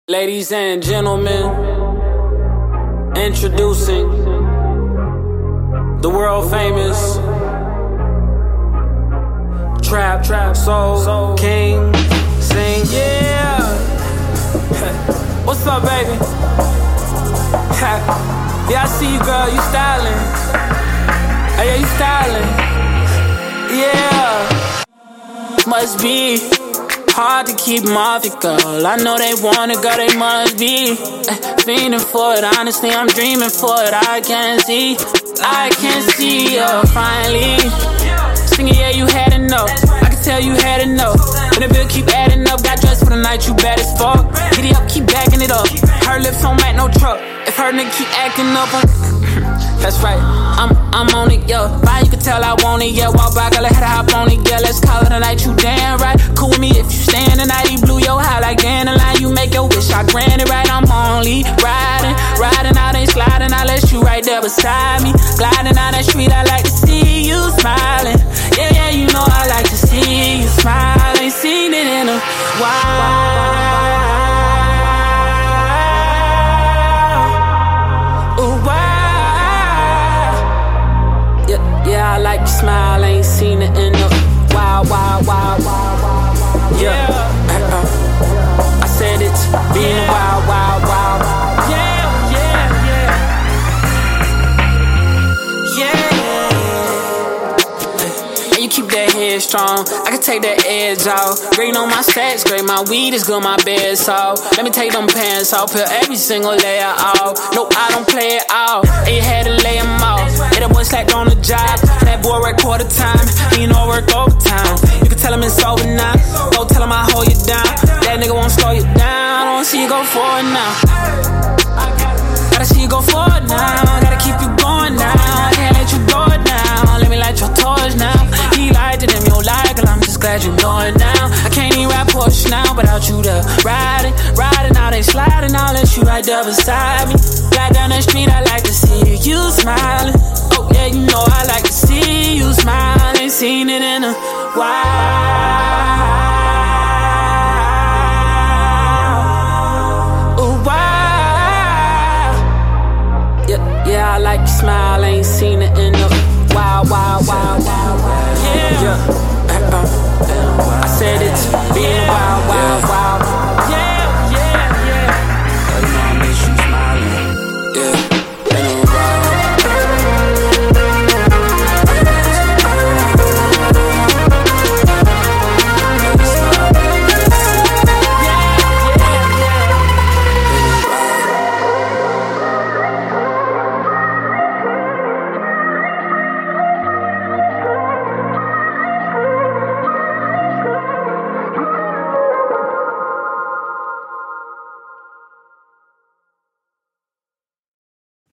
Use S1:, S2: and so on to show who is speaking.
S1: Ladies and gentlemen, introducing the world famous Trap Soul King Sing. Yeah. What's up, baby? Yeah, I see you, girl. You styling. Hey, yeah, you styling. Yeah. Must be hard to keep them off it, girl. I know they want it, girl, they must be fiending for it. Honestly, I'm dreaming for it. I can see you finally singing, yeah, you had enough. I can tell you had enough. And the bill keep adding up. Got dressed for the night, you bad as fuck. Giddy up, keep backing it up. Her lips on Mac, no truck. If her nigga keep acting up, that's right, I'm on it, yeah. Fine, you can tell I want it, yeah. Walk by, girl, I had to hop on it, yeah. Let's call it a night, you damn right. Cool with me if you stand the night. He blew your high like dandelion. You make your wish, I grant it right. I'm only riding out, ain't sliding. I let you right there beside me. Gliding down that street, I like to see you smiling. Yeah, you know I like to see you smile. Ain't seen it in a while. Yeah, I like your smile, ain't seen it in a while. Yeah, I said it's been a while. Yeah. And you keep that head strong, I can take that edge off. Green on my sex, great, my weed is good, my bed soft. Let me take them pants off, peel every single layer off. No, I don't play it off, and you had to lay them off. Yeah, that boy slacked on the job, that boy work quarter time, and you know I work overtime. You can tell him it's over now, go tell him I hold you down. That nigga won't slow you down, I wanna see you go forward now. Gotta see you go forward now, gotta keep you going now. I can't let you go down, let me light your torch now. He liked it, them you like it, I'm just glad you know it now. I can't even rap push now, without you there riding out, they sliding, I'll let you right there beside me. Glide down the street,